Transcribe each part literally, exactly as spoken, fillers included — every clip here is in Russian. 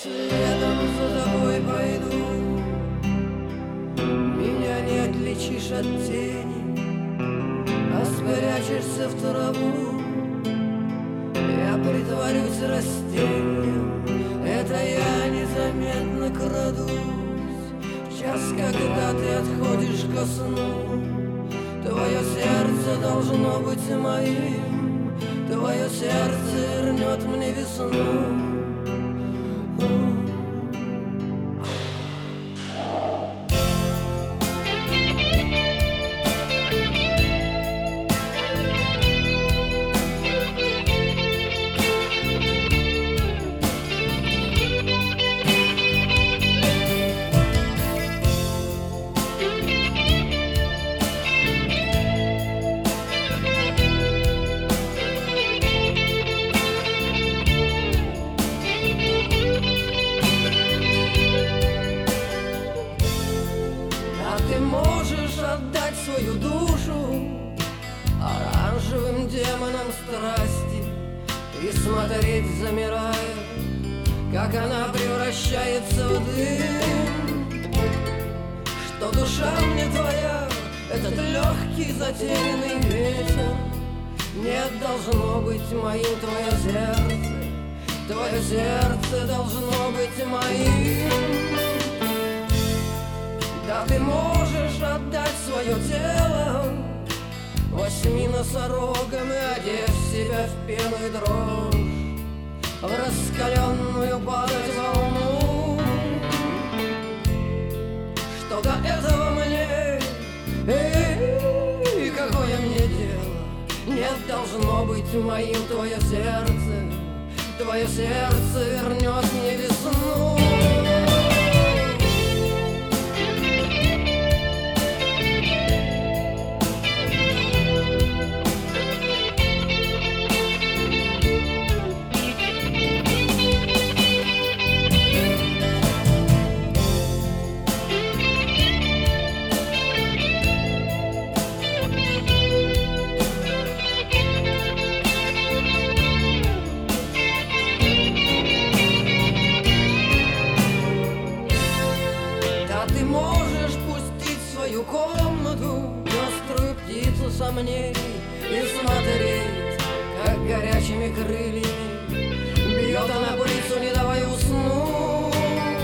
следом за тобой пойду. Меня не отличишь от тени, а спрячешься в траву. Я притворюсь растением, это я незаметно крадусь. В час, когда ты отходишь ко сну, твое сердце должно быть моим, твое сердце вернет мне весну. Ты можешь отдать свою душу оранжевым демонам страсти и смотреть, замирая, как она превращается в дым. Что душа мне твоя, этот легкий затерянный ветер, нет, должно быть моим твое сердце, твое сердце должно быть моим. Да, ты можешь отдать свое тело восьми носорогам и одев себя в пену и дрожь, в раскаленную падать волну. Что до этого мне, и какое мне дело, нет, должно быть моим твое сердце, твое сердце вернет мне весну. Ты можешь пустить в свою комнату пеструю птицу сомнений и смотреть, как горячими крыльями бьет она по лицу, не давая уснуть.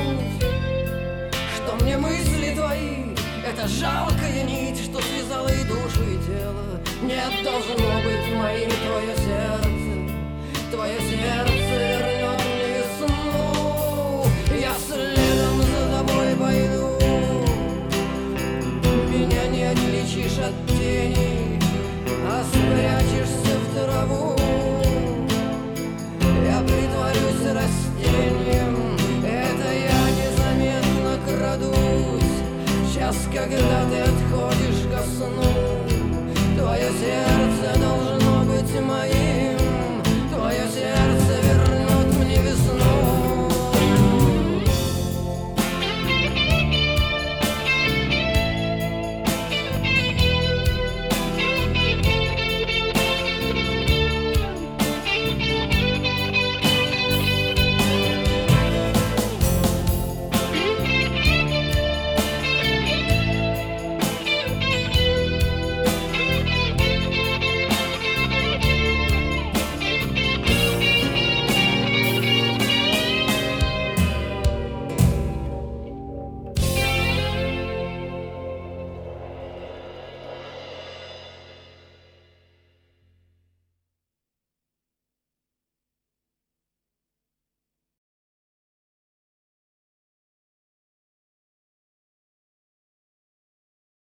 Что мне мысли твои, это жалкая нить, что связала и душу, и тело, нет, должно быть моим твое